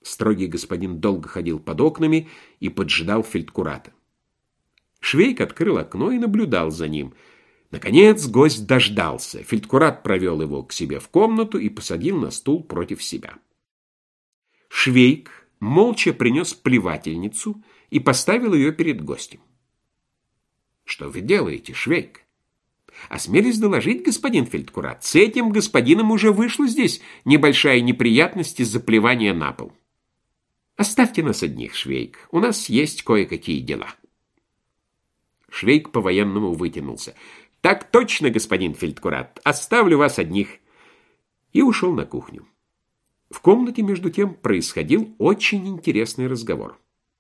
Строгий господин долго ходил под окнами и поджидал фельдкурата. Швейк открыл окно и наблюдал за ним. Наконец гость дождался. Фельдкурат провел его к себе в комнату и посадил на стул против себя. Швейк молча принес плевательницу и поставил ее перед гостем. «Что вы делаете, Швейк?» «Осмелюсь доложить, господин фельдкурат, с этим господином уже вышла здесь небольшая неприятность из-за плевания на пол. Оставьте нас одних, Швейк, у нас есть кое-какие дела». Швейк по-военному вытянулся. «Так точно, господин фельдкурат, оставлю вас одних». И ушел на кухню. В комнате, между тем, происходил очень интересный разговор.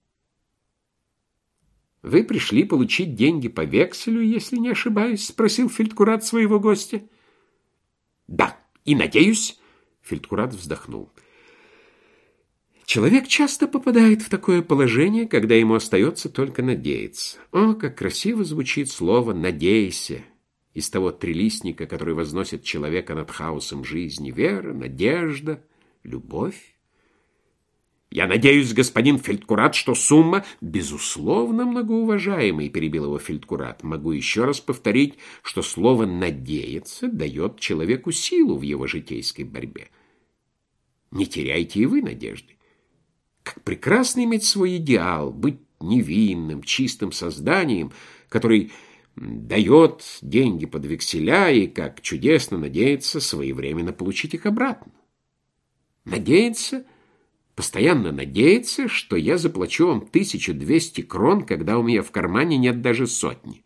«Вы пришли получить деньги по векселю, если не ошибаюсь?» — спросил фельдкурат своего гостя. «Да, и надеюсь...» — фельдкурат вздохнул. «Человек часто попадает в такое положение, когда ему остается только надеяться. О, как красиво звучит слово «надейся» из того трилистника, который возносит человека над хаосом жизни. Вера, надежда, любовь. Я надеюсь, господин фельдкурат, что сумма, безусловно, многоуважаемый, перебил его фельдкурат. Могу еще раз повторить, что слово «надеяться» дает человеку силу в его житейской борьбе. Не теряйте и вы надежды. Как прекрасно иметь свой идеал, быть невинным, чистым созданием, который дает деньги под векселя, и как чудесно надеяться своевременно получить их обратно. Надеяться, постоянно надеяться, что я заплачу вам 1200 крон, когда у меня в кармане нет даже сотни.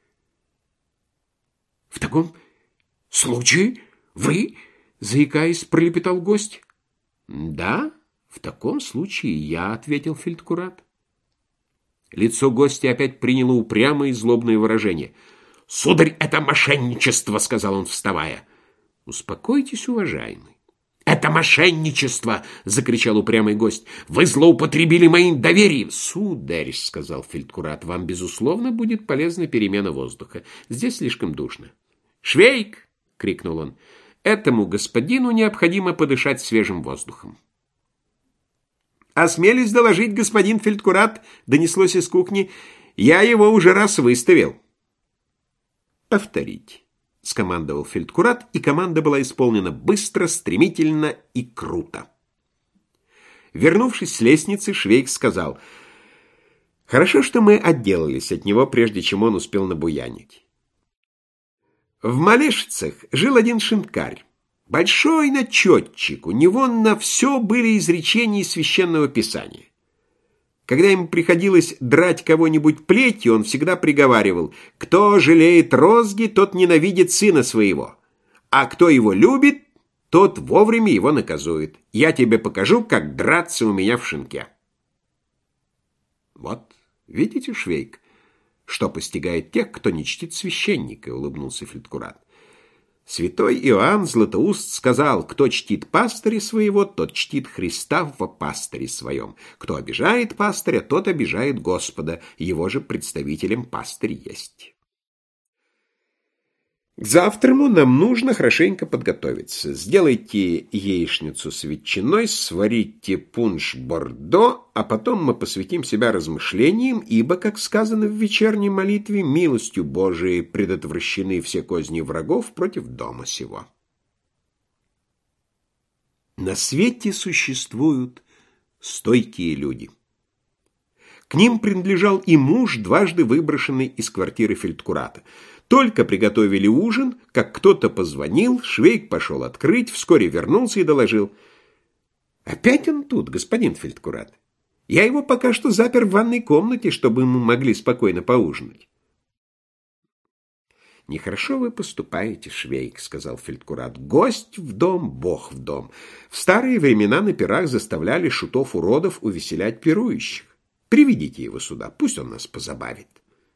В таком случае вы, заикаясь, пролепетал гость. Да, в таком случае я, ответил фельдкурат. Лицо гостя опять приняло упрямое и злобное выражение. «Сударь, это мошенничество!» — сказал он, вставая. «Успокойтесь, уважаемый. «Это мошенничество!» — закричал упрямый гость. «Вы злоупотребили моим доверием!» «Сударь!» — сказал фельдкурат. «Вам, безусловно, будет полезна перемена воздуха. Здесь слишком душно». «Швейк!» — крикнул он. «Этому господину необходимо подышать свежим воздухом». «Осмелюсь доложить, господин фельдкурат!» — донеслось из кухни. «Я его уже раз выставил». «Повторите», — скомандовал фельдкурат, и команда была исполнена быстро, стремительно и круто. Вернувшись с лестницы, Швейк сказал: «Хорошо, что мы отделались от него, прежде чем он успел набуянить. В Малешицах жил один шинкарь, большой начетчик, у него на все были изречения священного писания. Когда ему приходилось драть кого-нибудь плетью, он всегда приговаривал: «Кто жалеет розги, тот ненавидит сына своего, а кто его любит, тот вовремя его наказует. Я тебе покажу, как драться у меня в шинке». «Вот, видите, Швейк, что постигает тех, кто не чтит священника», — улыбнулся фельдкурат. «Святой Иоанн Златоуст сказал: кто чтит пастыря своего, тот чтит Христа во пастыре своем. Кто обижает пастыря, тот обижает Господа, его же представителем пастырь есть». К завтраму нам нужно хорошенько подготовиться. Сделайте яичницу с ветчиной, сварите пунш бордо, а потом мы посвятим себя размышлениям, ибо, как сказано в вечерней молитве, милостью Божией предотвращены все козни врагов против дома сего. На свете существуют стойкие люди. К ним принадлежал и муж, дважды выброшенный из квартиры фельдкурата. Только приготовили ужин, как кто-то позвонил, Швейк пошел открыть, вскоре вернулся и доложил: «Опять он тут, господин фельдкурат. Я его пока что запер в ванной комнате, чтобы мы могли спокойно поужинать». «Нехорошо вы поступаете, Швейк», — сказал фельдкурат. «Гость в дом, бог в дом. В старые времена на пирах заставляли шутов-уродов увеселять пирующих. Приведите его сюда, пусть он нас позабавит».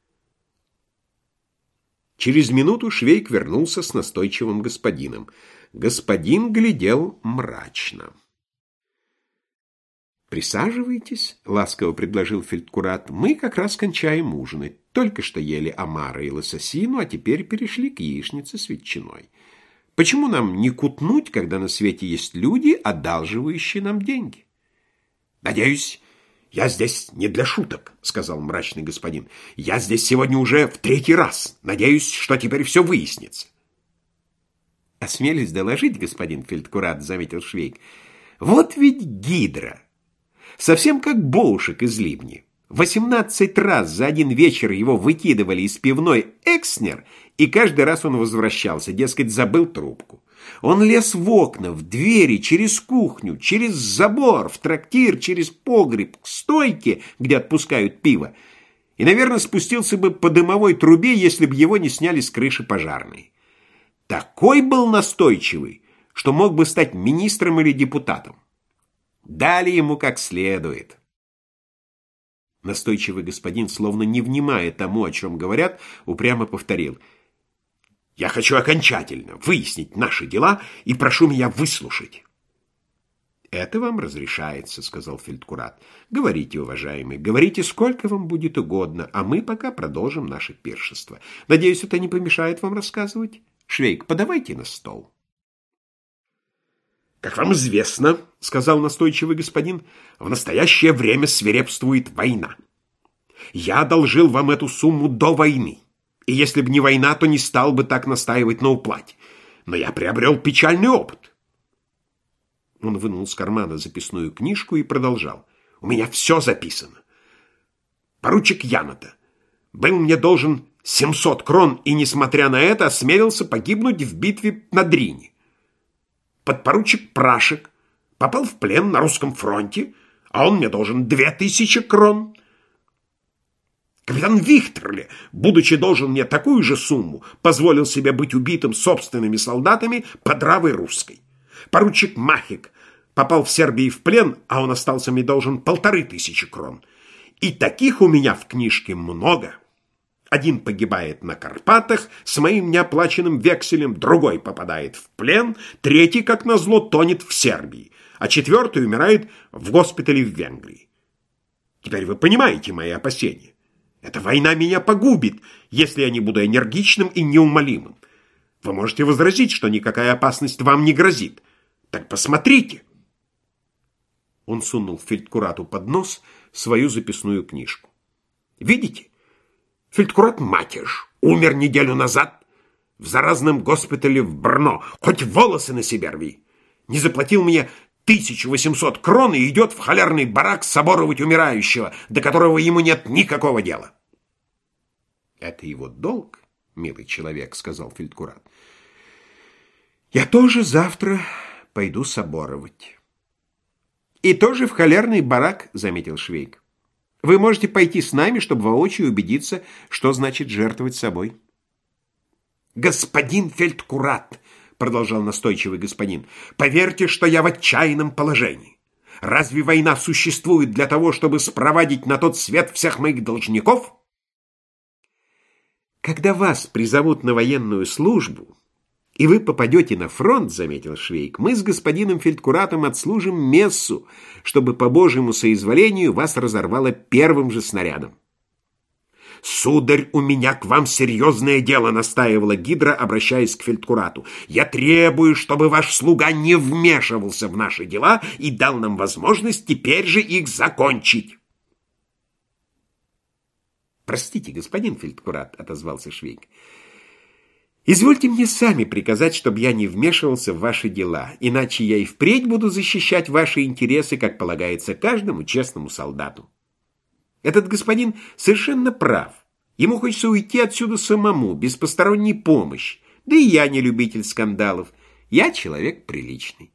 Через минуту Швейк вернулся с настойчивым господином. Господин глядел мрачно. «Присаживайтесь», — ласково предложил фельдкурат. «Мы как раз кончаем ужинать. Только что ели омара и лососину, а теперь перешли к яичнице с ветчиной. Почему нам не кутнуть, когда на свете есть люди, одалживающие нам деньги? «Надеюсь, я здесь не для шуток», — сказал мрачный господин. «Я здесь сегодня уже в третий раз. Надеюсь, что теперь все выяснится». «Осмелюсь доложить, господин фельдкурат», — заметил Швейк. «Вот ведь гидра! Совсем как Боушек из Ливни. 18 раз за один вечер его выкидывали из пивной Экснер, и каждый раз он возвращался, дескать, забыл трубку. Он лез в окна, в двери, через кухню, через забор, в трактир, через погреб, к стойке, где отпускают пиво, и, наверное, спустился бы по дымовой трубе, если бы его не сняли с крыши пожарной. Такой был настойчивый, что мог бы стать министром или депутатом. Дали ему как следует». Настойчивый господин, словно не внимая тому, о чем говорят, упрямо повторил: «Я хочу окончательно выяснить наши дела и прошу меня выслушать». «Это вам разрешается», — сказал фельдкурат. «Говорите, уважаемый, говорите, сколько вам будет угодно, а мы пока продолжим наше пиршество. Надеюсь, это не помешает вам рассказывать. Швейк, подавайте на стол». «Как вам известно, — сказал настойчивый господин, — в настоящее время свирепствует война. Я одолжил вам эту сумму до войны, и если бы не война, то не стал бы так настаивать на уплате. Но я приобрел печальный опыт». Он вынул из кармана записную книжку и продолжал: «У меня все записано. Поручик Янота был мне должен 700 крон, и, несмотря на это, осмелился погибнуть в битве на Дрине. Подпоручик Прашек попал в плен на русском фронте, а он мне должен 2000 крон. Капитан Вихтерле, будучи должен мне такую же сумму, позволил себе быть убитым собственными солдатами под Равой русской. Поручик Махик попал в Сербии в плен, а он остался мне должен 1500 крон. И таких у меня в книжке много. Один погибает на Карпатах с моим неоплаченным векселем, другой попадает в плен, третий, как назло, тонет в Сербии, а четвертый умирает в госпитале в Венгрии. Теперь вы понимаете мои опасения. Эта война меня погубит, если я не буду энергичным и неумолимым. Вы можете возразить, что никакая опасность вам не грозит. Так посмотрите». Он сунул фельдкурату под нос свою записную книжку. «Видите? Фельдкурат Матиш умер неделю назад в заразном госпитале в Брно. Хоть волосы на себе рви. Не заплатил мне 1800 крон и идет в холерный барак соборовать умирающего, до которого ему нет никакого дела». «Это его долг, милый человек», — сказал фельдкурат. «Я тоже завтра пойду соборовать». «И тоже в холерный барак», — заметил Швейк. «Вы можете пойти с нами, чтобы воочию убедиться, что значит жертвовать собой». «Господин фельдкурат», — продолжал настойчивый господин, — «поверьте, что я в отчаянном положении. Разве война существует для того, чтобы спровадить на тот свет всех моих должников?» «Когда вас призовут на военную службу, и вы попадете на фронт, — заметил Швейк, — мы с господином фельдкуратом отслужим мессу, чтобы по Божьему соизволению вас разорвало первым же снарядом». «Сударь, у меня к вам серьезное дело», — настаивала гидра, обращаясь к фельдкурату. «Я требую, чтобы ваш слуга не вмешивался в наши дела и дал нам возможность теперь же их закончить». «Простите, господин фельдкурат», — отозвался Швейк. «Извольте мне сами приказать, чтобы я не вмешивался в ваши дела, иначе я и впредь буду защищать ваши интересы, как полагается каждому честному солдату. Этот господин совершенно прав. Ему хочется уйти отсюда самому, без посторонней помощи. Да и я не любитель скандалов. Я человек приличный».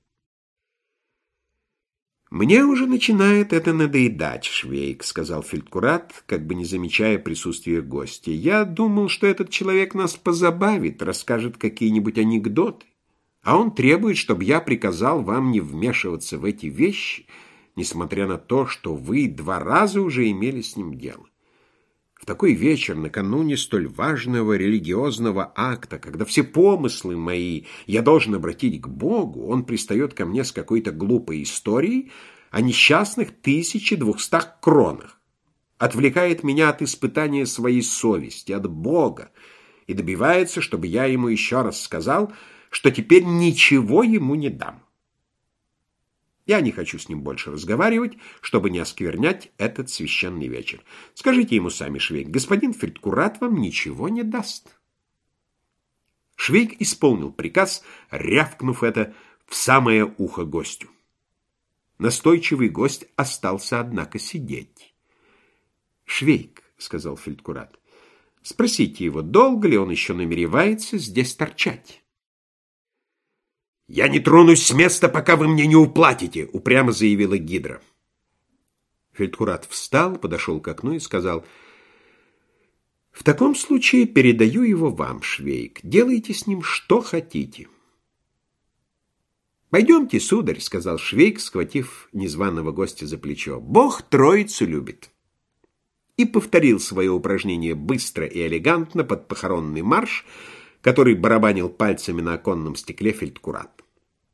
«Мне уже начинает это надоедать, Швейк», — сказал фельдкурат, как бы не замечая присутствия гостя. «Я думал, что этот человек нас позабавит, расскажет какие-нибудь анекдоты, а он требует, чтобы я приказал вам не вмешиваться в эти вещи, несмотря на то, что вы 2 раза уже имели с ним дело. В такой вечер, накануне столь важного религиозного акта, когда все помыслы мои я должен обратить к Богу, он пристает ко мне с какой-то глупой историей о несчастных 1200 кронах, отвлекает меня от испытания своей совести, от Бога, и добивается, чтобы я ему еще раз сказал, что теперь ничего ему не дам. Я не хочу с ним больше разговаривать, чтобы не осквернять этот священный вечер. Скажите ему сами, Швейк, господин фельдкурат вам ничего не даст». Швейк исполнил приказ, рявкнув это в самое ухо гостю. Настойчивый гость остался, однако, сидеть. «Швейк», — сказал фельдкурат, — «спросите его, долго ли он еще намеревается здесь торчать?» «Я не тронусь с места, пока вы мне не уплатите», — упрямо заявила Гидра. Фельдкурат встал, подошел к окну и сказал: «В таком случае передаю его вам, Швейк. Делайте с ним что хотите». «Пойдемте, сударь», — сказал Швейк, схватив незваного гостя за плечо. «Бог троицу любит». И повторил свое упражнение быстро и элегантно под похоронный марш, который барабанил пальцами на оконном стекле фельдкурат.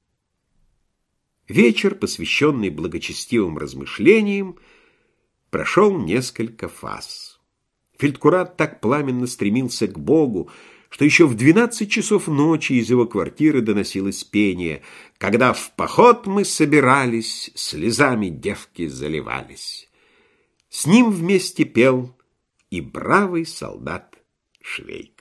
Вечер, посвященный благочестивым размышлениям, прошел несколько фаз. Фельдкурат так пламенно стремился к Богу, что еще в 12 часов ночи из его квартиры доносилось пение: «Когда в поход мы собирались, слезами девки заливались». С ним вместе пел и бравый солдат Швейк.